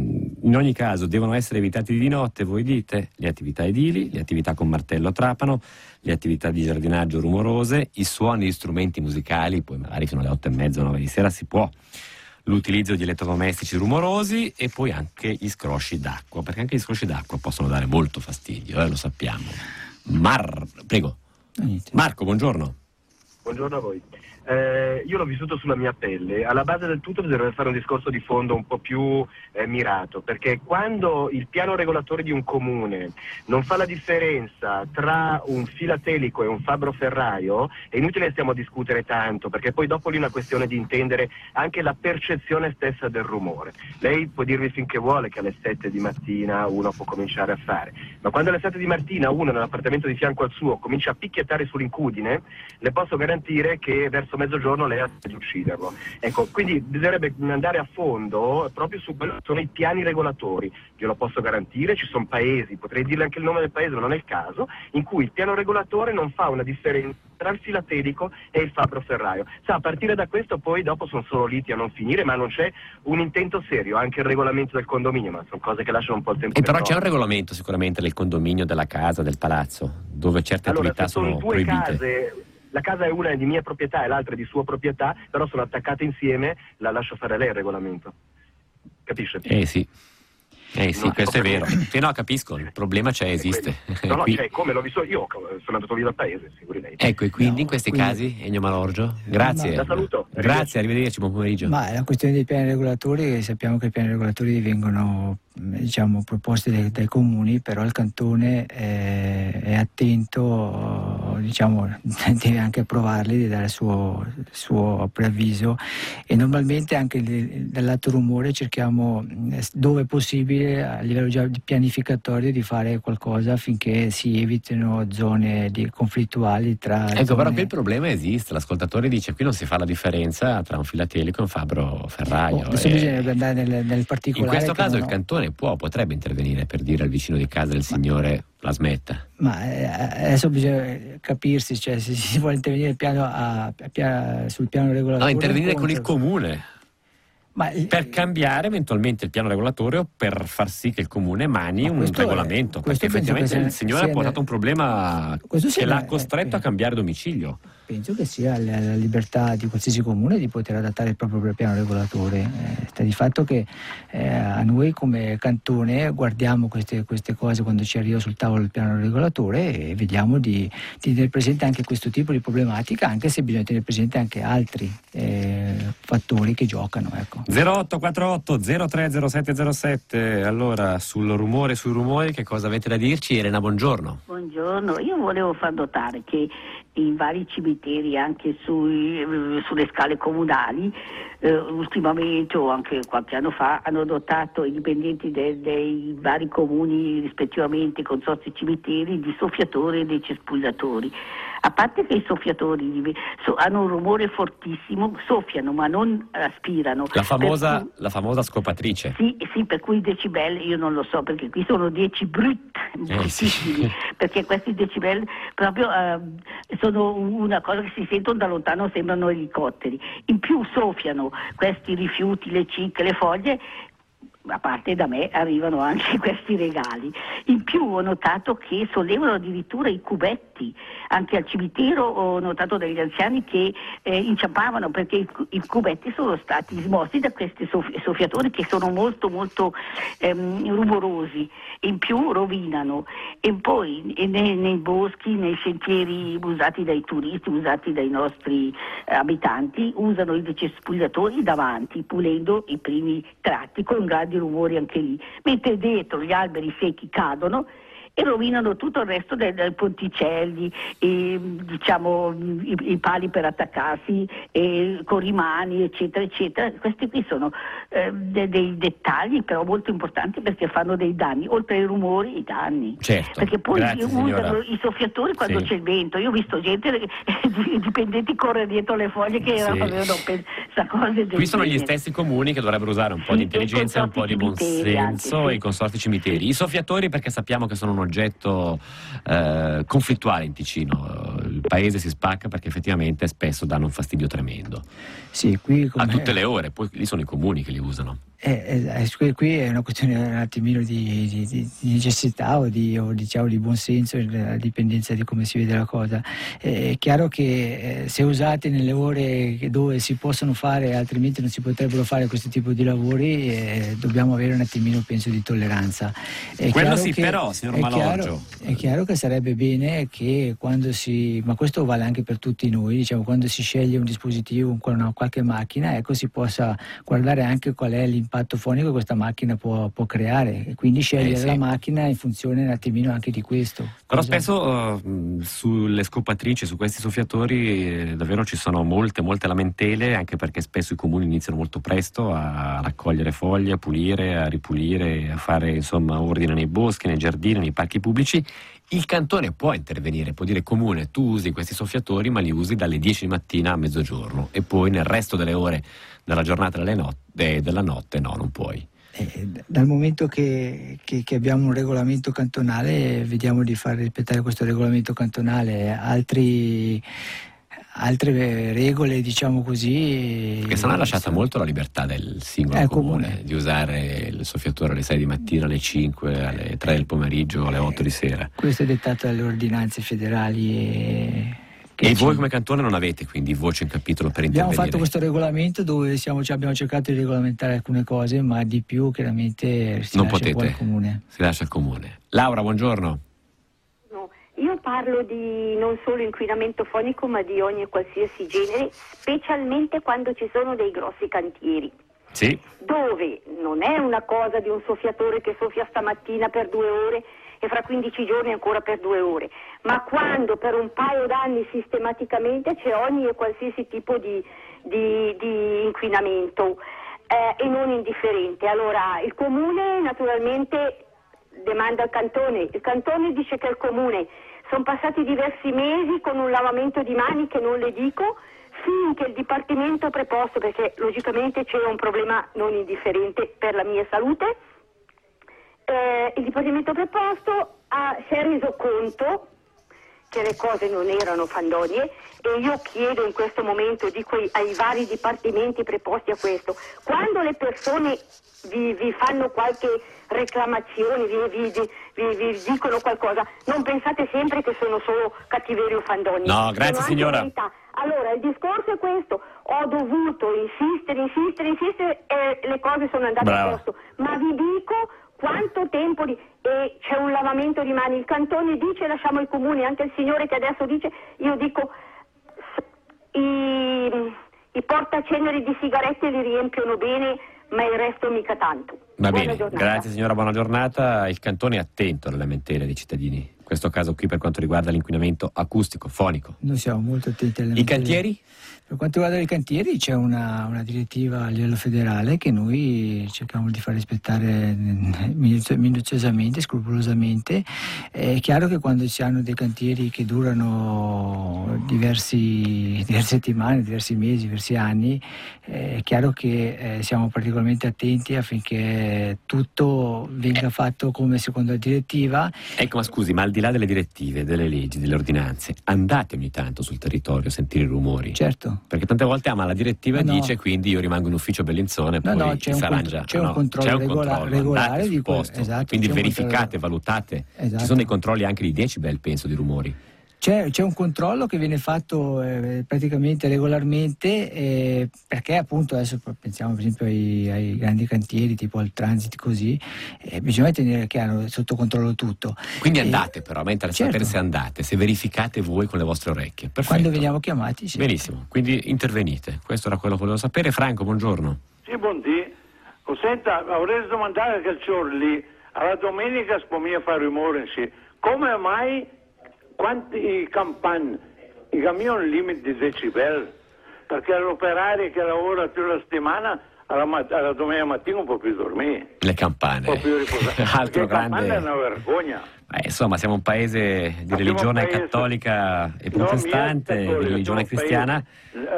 C: in ogni caso devono essere evitati di notte, voi dite, le attività edili, le attività con martello a trapano, le attività di giardinaggio rumorose, i suoni di strumenti musicali, poi magari fino alle otto e mezza, nove di sera si può, l'utilizzo di elettrodomestici rumorosi e poi anche gli scrosci d'acqua, perché anche gli scrosci d'acqua possono dare molto fastidio, eh, lo sappiamo. Mar... Prego. Marco, buongiorno.
J: Buongiorno a voi. Eh, io l'ho vissuto sulla mia pelle. Alla base del tutto bisognerebbe fare un discorso di fondo un po' più eh, mirato, perché quando il piano regolatore di un comune non fa la differenza tra un filatelico e un fabbro ferraio, è inutile che stiamo a discutere tanto, perché poi dopo lì è una questione di intendere anche la percezione stessa del rumore. Lei può dirvi finché vuole che alle sette di mattina uno può cominciare a fare, ma quando alle sette di mattina uno nell'appartamento di fianco al suo comincia a picchiettare sull'incudine, le posso garantire che verso mezzogiorno lei ha di ucciderlo. Ecco, quindi bisognerebbe andare a fondo proprio su quello che sono i piani regolatori. Io lo posso garantire, ci sono paesi, potrei dirle anche il nome del paese, ma non è il caso, in cui il piano regolatore non fa una differenza tra il filatelico e il fabbro ferraio. Sa, a partire da questo poi dopo sono solo liti a non finire, ma non c'è un intento serio, anche il regolamento del condominio, ma sono cose che lasciano un po' il tempo.
C: E però c'è un regolamento sicuramente del condominio, della casa, del palazzo, dove certe
J: allora,
C: attività sono,
J: sono due
C: proibite.
J: Case, la casa è una di mia proprietà e l'altra è di sua proprietà, però sono attaccate insieme, la lascio fare lei il regolamento. Capisce?
C: Eh sì. Eh sì,
J: no,
C: questo è vero. Sì, no, capisco, il problema c'è, esiste.
J: No, no,
C: Qui...
J: c'è, come l'ho visto io, sono andato via dal paese, figuri lei.
C: Ecco, e quindi
D: no,
C: in questi
D: quindi...
C: casi, Ennio Malorgio, grazie.
J: La saluto.
C: Grazie, arrivederci, buon pomeriggio.
D: Ma è la questione dei piani regolatori, sappiamo che i piani regolatori vengono diciamo proposti dai, dai comuni, però il cantone è, è attento, diciamo, deve anche approvarli, deve dare il suo, il suo preavviso, e normalmente anche dal lato rumore cerchiamo, dove possibile, a livello già pianificatorio, di fare qualcosa affinché si evitino zone di conflittuali tra
C: ecco,
D: zone...
C: però qui il problema esiste, l'ascoltatore dice qui non si fa la differenza tra un filatelico e un fabbro ferraio.
D: Oh, adesso
C: e...
D: bisognerebbe andare nel, nel particolare.
C: In questo caso
D: non...
C: il cantone può, potrebbe intervenire per dire al vicino di casa del signore la smetta.
D: Ma eh, adesso bisogna capirsi, cioè se si vuole intervenire il piano a, a piano, sul piano regolatore.
C: No, intervenire con il
D: contro...
C: comune. Ma, per cambiare eventualmente il piano regolatorio, per far sì che il comune emani un regolamento, è, perché effettivamente il signore ha portato un problema che l'ha costretto
D: eh,
C: a cambiare domicilio.
D: Penso che sia la, la libertà di qualsiasi comune di poter adattare il proprio piano regolatore. Eh, sta di fatto che eh, a noi come cantone guardiamo queste, queste cose quando ci arriva sul tavolo il piano regolatore e vediamo di, di tenere presente anche questo tipo di problematica, anche se bisogna tenere presente anche altri eh, fattori che giocano. Ecco.
C: zero otto quattro otto zero tre zero sette zero sette. Allora, sul rumore, sui rumori, che cosa avete da dirci? Elena, buongiorno.
K: Buongiorno, io volevo far notare che in vari cimiteri, anche sui, sulle scale comunali, eh, ultimamente o anche qualche anno fa, hanno dotato i dipendenti de, dei vari comuni, rispettivamente consorzi cimiteri, di soffiatori e dei cespugliatori. A parte che i soffiatori so, hanno un rumore fortissimo, soffiano ma non aspirano.
C: La famosa,
K: cui,
C: la famosa scopatrice.
K: Sì, sì, per cui i decibel io non lo so, perché qui sono dieci brut, bruttissimi, eh, sì. Perché questi decibel proprio eh, sono una cosa che si sentono da lontano, sembrano elicotteri. In più soffiano questi rifiuti, le cicche, le foglie. A parte da me arrivano anche questi regali. In più ho notato che sollevano addirittura i cubetti. Anche al cimitero ho notato degli anziani che eh, inciampavano, perché i, i cubetti sono stati smossi da questi soff- soffiatori che sono molto molto ehm, rumorosi. In più rovinano. E poi e nei, nei boschi, nei sentieri usati dai turisti, usati dai nostri eh, abitanti, usano i decespugliatori davanti, pulendo i primi tratti con grandi rumori anche lì, mentre dietro gli alberi secchi cadono e rovinano tutto il resto dei, dei ponticelli, e, diciamo i, i pali per attaccarsi, e corrimani, eccetera, eccetera. Questi qui sono eh, de, dei dettagli però molto importanti, perché fanno dei danni, oltre ai rumori, i danni.
C: Certo.
K: Perché poi
C: Grazie,
K: usano
C: signora.
K: i soffiatori quando
C: sì.
K: c'è il vento. Io ho visto gente, eh, dipendenti correre dietro le foglie che
C: sì.
K: avevano pensato cose del
C: Qui sono
K: genere.
C: gli stessi comuni che dovrebbero usare un po'
K: sì,
C: di intelligenza e un po' di buonsenso,
K: anche, sì.
C: e i consorzi cimiteri. I soffiatori, perché sappiamo che sono un oggetto eh, conflittuale in Ticino. Il paese si spacca perché effettivamente spesso danno un fastidio tremendo.
D: Sì, qui
C: a tutte le ore, poi lì sono i comuni che li usano.
D: Eh, eh, qui è una questione un attimino di, di, di necessità o di, o diciamo di buonsenso, a dipendenza di come si vede la cosa. Eh, è chiaro che eh, se usate nelle ore dove si possono fare, altrimenti non si potrebbero fare questo tipo di lavori, eh, dobbiamo avere un attimino, penso, di tolleranza. È
C: Quello sì,
D: che,
C: però, signor
D: è
C: Malorgio.
D: chiaro, è chiaro che sarebbe bene che quando si, ma questo vale anche per tutti noi, diciamo, quando si sceglie un dispositivo, una, qualche macchina, ecco, si possa guardare anche qual è l'impatto fonico che questa macchina può, può creare, e quindi scegliere
C: eh sì.
D: la macchina in funzione un attimino anche di questo.
C: Però
D: Cosa...
C: spesso uh, sulle scopatrici, su questi soffiatori, eh, davvero ci sono molte, molte lamentele, anche perché spesso i comuni iniziano molto presto a raccogliere foglie, a pulire, a ripulire, a fare insomma ordine nei boschi, nei giardini, nei parchi pubblici. Il cantone può intervenire, può dire: comune, tu usi questi soffiatori ma li usi dalle dieci di mattina a mezzogiorno, e poi nel resto delle ore della giornata delle not- de- della notte no, non puoi.
D: Eh, dal momento che, che, che abbiamo un regolamento cantonale, vediamo di far rispettare questo regolamento cantonale. Altri altre regole, diciamo così,
C: perché sennò è lasciata molto la libertà del singolo
D: eh,
C: comune,
D: comune
C: di usare il soffiatore alle sei di mattina, alle cinque, alle tre del pomeriggio, alle otto di sera.
D: Questo è dettato dalle ordinanze federali e,
C: e voi come cantone non avete quindi voce in capitolo per
D: abbiamo
C: intervenire?
D: Abbiamo fatto questo regolamento dove siamo, cioè abbiamo cercato di regolamentare alcune cose, ma di più chiaramente si
C: non
D: lascia
C: potete,
D: un po' al comune.
C: Si lascia al comune. Laura, buongiorno.
L: Io parlo di non solo inquinamento fonico, ma di ogni e qualsiasi genere, specialmente quando ci sono dei grossi cantieri.
C: Sì.
L: Dove non è una cosa di un soffiatore che soffia stamattina per due ore e fra quindici giorni ancora per due ore, ma quando per un paio d'anni sistematicamente c'è ogni e qualsiasi tipo di, di, di inquinamento eh, e non indifferente. Allora il comune naturalmente demanda al cantone, il cantone dice che è il comune. Sono passati diversi mesi con un lavamento di mani che non le dico, finché il dipartimento preposto, perché logicamente c'è un problema non indifferente per la mia salute, eh, il dipartimento preposto ha, si è reso conto che le cose non erano fandonie, e io chiedo in questo momento, dico ai, ai vari dipartimenti preposti a questo, quando le persone vi, vi fanno qualche reclamazione, vi, vi, vi, vi dicono qualcosa, non pensate sempre che sono solo cattiverie o fandonie.
C: No, grazie signora.
L: Allora il discorso è questo: ho dovuto insistere, insistere, insistere e le cose sono andate
C: Brava.
L: a posto, ma vi dico quanto tempo di... e c'è un lavamento di mani, il cantone dice lasciamo il comune, anche il signore che adesso dice, io dico i, i portaceneri di sigarette li riempiono bene, ma il resto mica tanto.
C: Va
L: Buona
C: bene,
L: giornata.
C: grazie signora, buona giornata. Il cantone è attento alle lamentele dei cittadini, in questo caso qui per quanto riguarda l'inquinamento acustico, fonico.
D: Noi siamo molto attenti alle
C: I cantieri?
D: Per quanto riguarda i cantieri c'è una, una direttiva a livello federale che noi cerchiamo di far rispettare minuziosamente, scrupolosamente. È chiaro che quando si hanno dei cantieri che durano diversi, diverse settimane, diversi mesi, diversi anni, è chiaro che eh, siamo particolarmente attenti affinché tutto venga fatto come secondo la direttiva.
C: Ecco, ma scusi, ma al di là delle direttive, delle leggi, delle ordinanze, andate ogni tanto sul territorio a sentire i rumori?
D: Certo.
C: Perché tante volte ama la direttiva
D: no,
C: e dice quindi io rimango in ufficio Bellinzone e
D: no,
C: poi
D: no, c'è
C: si
D: un
C: arrangia.
D: C'è,
C: no,
D: un controllo
C: c'è un
D: regola-
C: controllo,
D: regolare di
C: quel posto,
D: esatto,
C: quindi verificate,
D: controllo...
C: valutate.
D: Esatto.
C: Ci sono dei controlli anche di decibel, penso, di rumori.
D: C'è, c'è un controllo che viene fatto eh, praticamente regolarmente eh, perché appunto adesso pensiamo per esempio ai, ai grandi cantieri tipo al Transit così, eh, bisogna tenere chiaro sotto controllo tutto.
C: Quindi
D: e,
C: andate però, a me interessa
D: certo.
C: sapere se andate, se verificate voi con le vostre orecchie. Perfetto.
D: Quando veniamo chiamati, sì.
C: Benissimo, quindi intervenite, questo era quello che volevo sapere. Franco, buongiorno.
M: Sì, buondì. Oh, senta, avrei domandato che il giorno lì, alla domenica spomia fa rumore, sì. Come mai quanti i campani, i camion limite di decibel? Perché l'operario che lavora più la settimana, alla, mat- alla domenica mattina non può più dormire.
C: Le campane.
M: Non può più riposare.
C: Altro
M: Perché
C: grande.
M: le campane è una vergogna.
C: Eh, insomma, siamo un paese di
M: Abbiamo
C: religione
M: un paese...
C: cattolica e
M: No,
C: protestante,
M: cattolico,
C: di religione
M: siamo un
C: cristiana.
M: paese,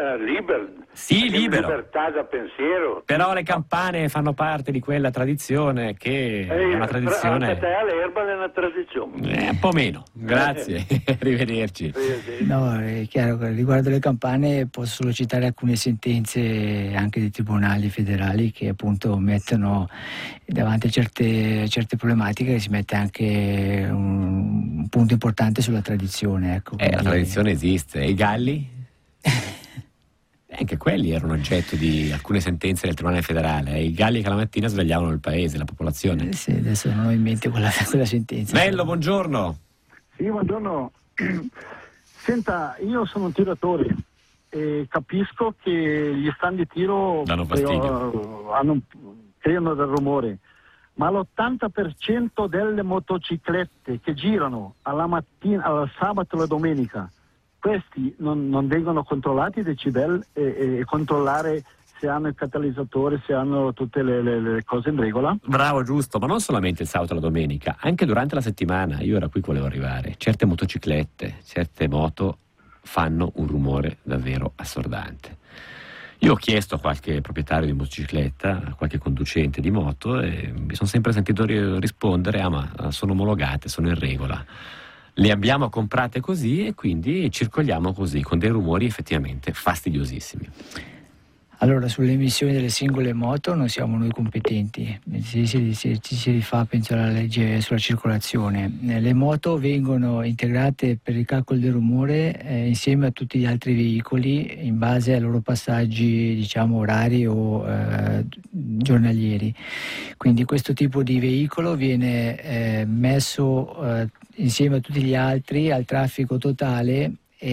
M: uh, libero.
C: Sì, libero.
M: Libertà da pensiero.
C: Però le campane fanno parte di quella tradizione che è una tradizione...
M: Anche te l'erba è una tradizione.
C: Eh, un po' meno, grazie, arrivederci.
D: No, è chiaro che riguardo le campane posso solo citare alcune sentenze anche dei tribunali federali che appunto mettono davanti a certe, certe problematiche, che si mette anche un, un punto importante sulla tradizione. Ecco,
C: eh, la tradizione esiste, e i galli? Anche quelli erano oggetto di alcune sentenze del Tribunale federale. Eh. I galli che la mattina svegliavano il paese, la popolazione.
D: Eh sì, adesso non ho in mente quella, quella sentenza.
C: Bello, buongiorno.
N: Sì, buongiorno. Senta, io sono un tiratore e capisco che gli stand di tiro
C: danno fastidio.
N: Hanno, creano del rumore, ma l'ottanta per cento delle motociclette che girano alla mattina, al sabato e la domenica, questi non, non vengono controllati i decibel e, e controllare se hanno il catalizzatore, se hanno tutte le, le, le cose in regola.
C: Bravo, giusto, ma non solamente il sabato e la domenica, anche durante la settimana. Io era qui che volevo arrivare. Certe motociclette, certe moto fanno un rumore davvero assordante. Io ho chiesto a qualche proprietario di motocicletta, a qualche conducente di moto, e mi sono sempre sentito rispondere: ah, ma sono omologate, sono in regola. Le abbiamo comprate così e quindi circoliamo così, con dei rumori effettivamente fastidiosissimi.
D: Allora, sulle emissioni delle singole moto non siamo noi competenti, ci si, si, si, si rifà, penso, alla legge sulla circolazione. Le moto vengono integrate per il calcolo del rumore eh, insieme a tutti gli altri veicoli in base ai loro passaggi, diciamo, orari o eh, giornalieri. Quindi questo tipo di veicolo viene eh, messo eh, insieme a tutti gli altri al traffico totale,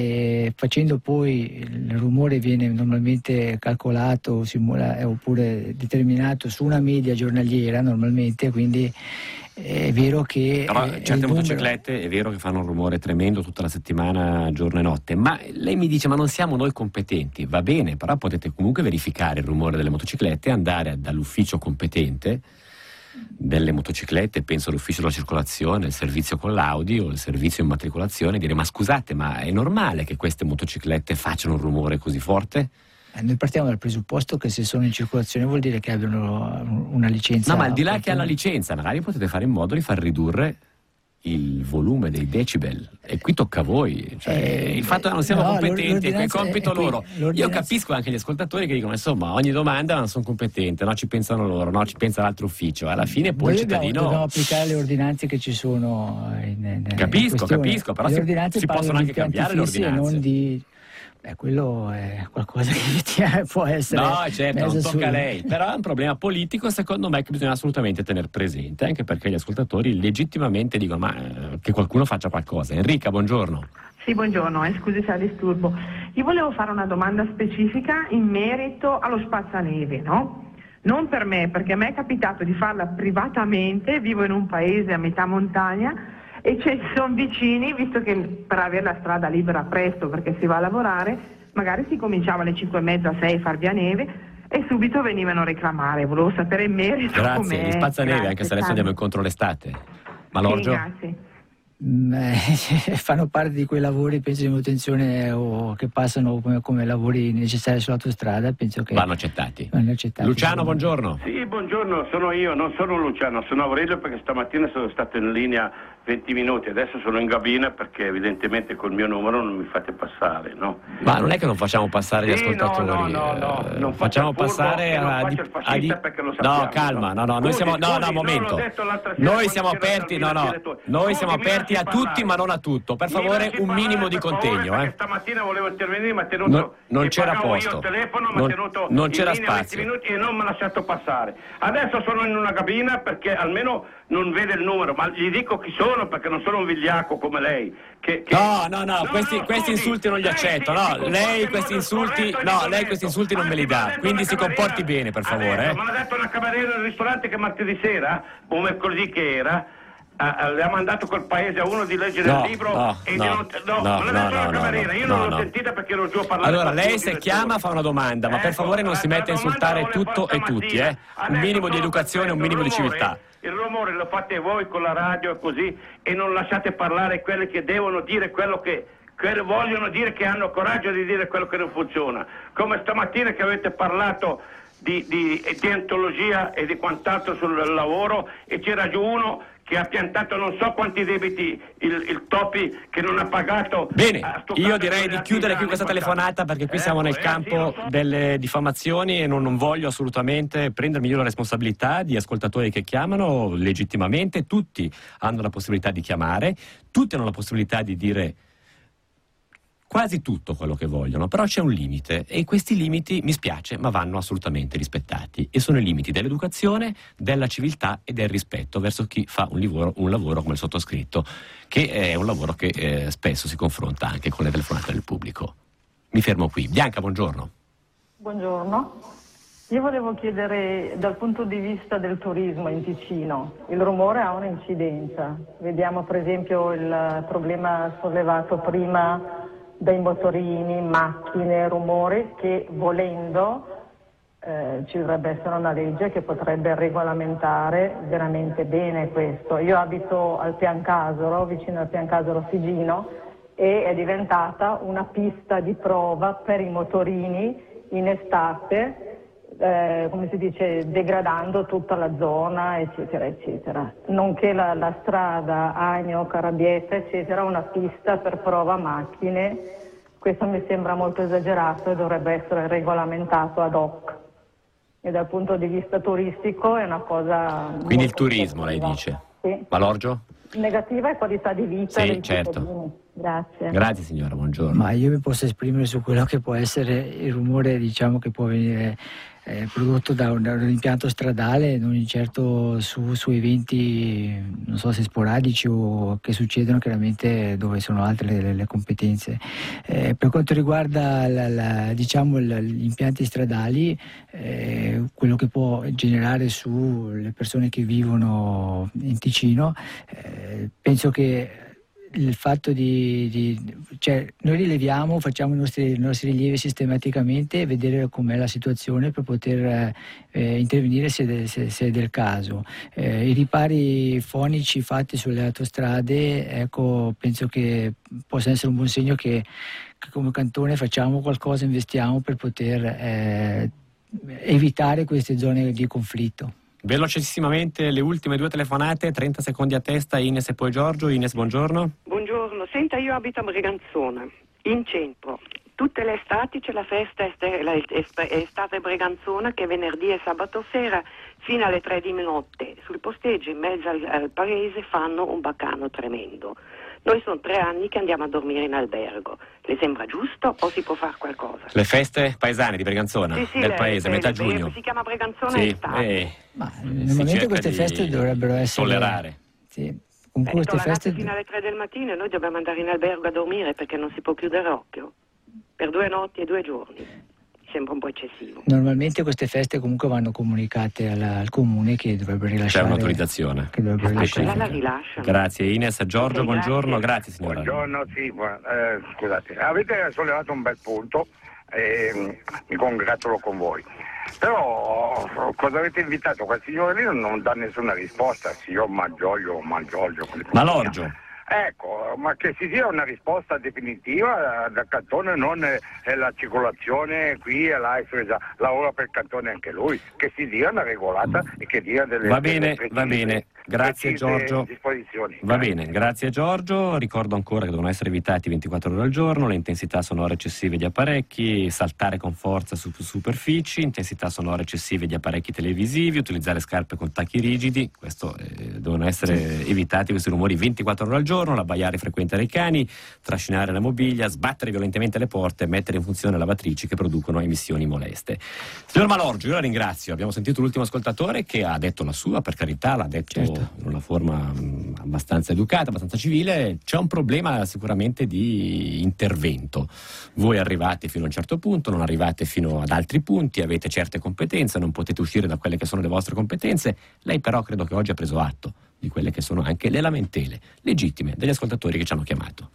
D: e facendo poi il rumore viene normalmente calcolato simula, oppure determinato su una media giornaliera normalmente, quindi è vero che
C: però
D: eh,
C: certe
D: numero...
C: motociclette è vero che fanno un rumore tremendo tutta la settimana, giorno e notte, ma lei mi dice: ma non siamo noi competenti? Va bene, però potete comunque verificare il rumore delle motociclette, andare dall'ufficio competente delle motociclette, penso all'ufficio della circolazione, il servizio con l'Audi o il servizio immatricolazione, e dire: ma scusate, ma è normale che queste motociclette facciano un rumore così forte?
D: Eh, noi partiamo dal presupposto che se sono in circolazione vuol dire che abbiano una licenza.
C: No, ma al di là che hanno la licenza, magari potete fare in modo di far ridurre il volume dei decibel, e qui tocca a voi, cioè, eh, il fatto che non siamo no, competenti è compito è loro. Io capisco anche gli ascoltatori che dicono: insomma, ogni domanda non sono competente, no, ci pensano loro, no, ci pensa l'altro ufficio. Alla fine poi il cittadino
D: dobbiamo, dobbiamo applicare le ordinanze che ci sono in, in,
C: capisco,
D: in
C: capisco, però si, si possono anche cambiare le ordinanze.
D: Non di... Beh, quello è qualcosa che può essere.
C: No, certo, non tocca
D: su...
C: a lei. Però è un problema politico, secondo me, che bisogna assolutamente tenere presente, anche perché gli ascoltatori legittimamente dicono: ma eh, che qualcuno faccia qualcosa. Enrica, buongiorno.
O: Sì, buongiorno, eh, scusi se la disturbo. Io volevo fare una domanda specifica in merito allo spazzaneve, no? Non per me, perché a me è capitato di farla privatamente, vivo in un paese a metà montagna, e ci sono vicini, visto che per avere la strada libera presto perché si va a lavorare, magari si cominciava alle cinque e mezza, sei a far via neve e subito venivano a reclamare. Volevo sapere in merito.
C: Grazie, gli spazzaneve, anche se adesso andiamo incontro l'estate. Ma Lorgio?
O: Sì, grazie.
D: Beh, fanno parte di quei lavori, penso, di manutenzione o che passano come, come lavori necessari sull'autostrada, penso che
C: vanno accettati.
D: Vanno accettati
C: Luciano, buongiorno.
M: Sì, buongiorno, sono io, non sono Luciano, sono Aurelio, perché stamattina sono stato in linea venti minuti, adesso sono in cabina perché evidentemente col mio numero non mi fate passare, no?
C: Ma non è che non facciamo passare gli
M: sì,
C: ascoltatori,
M: no, no, no, no, non
C: facciamo passare
M: non
C: a,
M: faccio il fascista, a di... perché lo sappiamo,
C: no, calma, no, no,
M: scusi,
C: noi siamo
M: scusi,
C: no, no,
M: no,
C: momento.
M: Noi
C: siamo aperti, no, no. Noi siamo aperti a tutti, ma non a tutto. Per favore, un minimo di contegno, eh.
M: Stamattina volevo intervenire, ma tenuto
C: no, non c'era posto.
M: Io il telefono,
C: non,
M: ma tenuto
C: non c'era
M: in linea
C: spazio.
M: venti minuti e non mi ha lasciato passare. Adesso sono in una cabina perché almeno non vede il numero, ma gli dico chi sono perché non sono un vigliacco come lei. Che, che...
C: No, no, no, no, questi, no, questi insulti non li accetto. No, lei questi insulti, no, lei questi insulti non me li dà. Quindi si comporti bene, per favore.
M: Me l'ha detto una cameriera del ristorante che martedì sera, o mercoledì che era, Uh, le ha mandato col paese a uno di leggere
C: no,
M: il libro
C: no,
M: e
C: no,
M: di non... no,
C: no,
M: me l'ha detto
C: no,
M: la cameriera,
C: no,
M: io
C: no,
M: non l'ho
C: no.
M: sentita perché ero giù a parlare.
C: Allora lei se chiama fa una domanda, ma
M: ecco,
C: per favore non si mette a insultare tutto e tutti, eh? Un minimo di educazione, un minimo di civiltà.
M: Il rumore lo fate voi con la radio e così, e non lasciate parlare quelli che devono dire quello che che vogliono dire che hanno coraggio di dire quello che non funziona. Come stamattina che avete parlato di, di deontologia e di quant'altro sul lavoro e c'era giù uno che ha piantato non so quanti debiti, il, il Topi che non ha pagato.
C: Bene, io direi di chiudere qui questa telefonata perché qui eh, siamo nel eh, campo sì, so. delle diffamazioni e non, non voglio assolutamente prendermi io la responsabilità di ascoltatori che chiamano legittimamente. Tutti hanno la possibilità di chiamare, tutti hanno la possibilità di dire quasi tutto quello che vogliono, però c'è un limite e questi limiti, mi spiace, ma vanno assolutamente rispettati e sono i limiti dell'educazione, della civiltà e del rispetto verso chi fa un lavoro, un lavoro come il sottoscritto, che è un lavoro che eh, spesso si confronta anche con le telefonate del pubblico. Mi fermo qui. Bianca, buongiorno.
P: Buongiorno. Io volevo chiedere dal punto di vista del turismo in Ticino, il rumore ha un'incidenza. Vediamo per esempio il problema sollevato prima dai motorini, macchine, rumori, che volendo eh, ci dovrebbe essere una legge che potrebbe regolamentare veramente bene questo. Io abito al Piancasolo, vicino al Piancasolo Figino, e è diventata una pista di prova per i motorini in estate, eh, come si dice, degradando tutta la zona, eccetera, eccetera. Nonché la, la strada Agno, Carabietta, eccetera, una pista per prova macchine. Questo mi sembra molto esagerato e dovrebbe essere regolamentato ad hoc. E dal punto di vista turistico è una cosa...
C: Quindi il turismo, lei dice?
P: Sì.
C: Malorgio?
P: Negativa e qualità di vita.
C: Sì, certo.
P: Cittadini. Grazie.
C: Grazie signora, buongiorno.
D: Ma io mi posso esprimere su quello che può essere il rumore, diciamo, che può venire eh, prodotto da un, da un impianto stradale, non certo su, su eventi, non so se sporadici o che succedono chiaramente dove sono altre le, le competenze. Eh, per quanto riguarda la, la, diciamo, la, gli impianti stradali, eh, quello che può generare sulle persone che vivono in Ticino, eh, penso che il fatto di, di cioè noi rileviamo, facciamo i nostri, i nostri rilievi sistematicamente e vedere com'è la situazione per poter eh, intervenire se, de, se, se è del caso. Eh, I ripari fonici fatti sulle autostrade, ecco, penso che possa essere un buon segno che, che come Cantone facciamo qualcosa, investiamo per poter eh, evitare queste zone di conflitto.
C: Velocissimamente le ultime due telefonate, trenta secondi a testa, Ines e poi Giorgio. Ines, buongiorno.
Q: Buongiorno, senta, io abito a Breganzona, in centro. Tutte le estati c'è la festa estate Breganzona, che venerdì e sabato sera fino alle tre di notte sul posteggio in mezzo al, al paese fanno un baccano tremendo. Noi sono tre anni che andiamo a dormire in albergo. Le sembra giusto o si può fare qualcosa?
C: Le feste paesane di Breganzona,
Q: sì, sì,
C: del
Q: le,
C: paese,
Q: le,
C: metà
Q: le,
C: giugno.
Q: Si chiama Breganzona
C: sì,
Q: estate.
C: Eh,
D: Ma normalmente queste feste dovrebbero essere...
C: tollerare.
D: Sì. Comunque
Q: Beh,
D: queste feste...
Q: fino alle tre del mattino e noi dobbiamo andare in albergo a dormire perché non si può chiudere occhio. Per due notti e due giorni. Sembra un po' eccessivo.
D: Normalmente queste feste comunque vanno comunicate alla, al comune che dovrebbe rilasciare.
C: C'è un'autorizzazione.
D: Che dovrebbe rilasciare.
Q: La rilasciano.
C: Grazie Ines. Giorgio,
Q: sì,
C: buongiorno.
Q: Grazie.
C: Grazie signora.
R: Buongiorno, sì, eh, scusate. Avete sollevato un bel punto e mi congratulo con voi. Però cosa avete invitato? Quel signore lì non dà nessuna risposta, signor Malgioglio, Malgioglio.
C: Malorgio.
R: Ecco, ma che si dia una risposta definitiva da Cantone, non è la circolazione qui e là, lavora per Cantone anche lui, che si dia una regolata e che dia delle...
C: Va bene,
R: delle
C: va bene. Grazie Giorgio. Va bene, grazie Giorgio. Ricordo ancora che devono essere evitati ventiquattro ore al giorno, le intensità sonore eccessive di apparecchi, saltare con forza su superfici, intensità sonore eccessive di apparecchi televisivi, utilizzare scarpe con tacchi rigidi, questo eh, devono essere sì. evitati questi rumori ventiquattro ore al giorno, l'abbaiare frequente dei cani, trascinare la mobilia, sbattere violentemente le porte e mettere in funzione lavatrici che producono emissioni moleste. Signor Malorgio, io la ringrazio, abbiamo sentito l'ultimo ascoltatore che ha detto la sua, per carità, l'ha detto certo. in una forma mh, abbastanza educata, abbastanza civile. C'è un problema sicuramente di intervento. Voi arrivate fino a un certo punto, non arrivate fino ad altri punti, avete certe competenze, non potete uscire da quelle che sono le vostre competenze. Lei però credo che oggi ha preso atto di quelle che sono anche le lamentele legittime degli ascoltatori che ci hanno chiamato.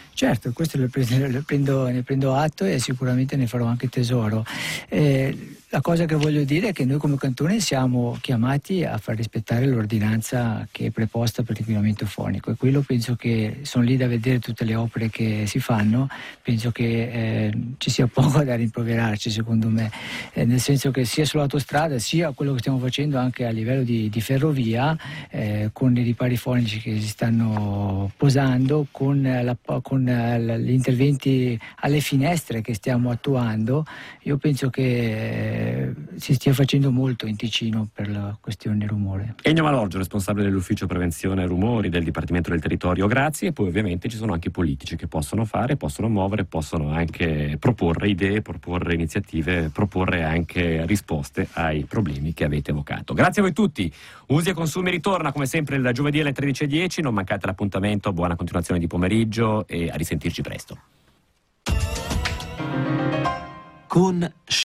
D: Certo, questo lo prendo, lo prendo, ne prendo atto e sicuramente ne farò anche tesoro. Eh, La cosa che voglio dire è che noi come Cantone siamo chiamati a far rispettare l'ordinanza che è preposta per l'inquinamento fonico, e quello penso che sono lì da vedere tutte le opere che si fanno, penso che eh, ci sia poco da rimproverarci secondo me, eh, nel senso che sia sull'autostrada sia quello che stiamo facendo anche a livello di, di ferrovia, eh, con i ripari fonici che si stanno posando, con, la, con gli interventi alle finestre che stiamo attuando, io penso che eh, si stia facendo molto in Ticino per la questione rumore.
C: Ennio Malorgio, responsabile dell'ufficio prevenzione rumori del Dipartimento del Territorio, grazie. E poi ovviamente ci sono anche i politici che possono fare, possono muovere, possono anche proporre idee, proporre iniziative, proporre anche risposte ai problemi che avete evocato. Grazie a voi tutti. Usi e Consumi ritorna come sempre il giovedì alle tredici e dieci, non mancate l'appuntamento, buona continuazione di pomeriggio e a risentirci presto.
B: Con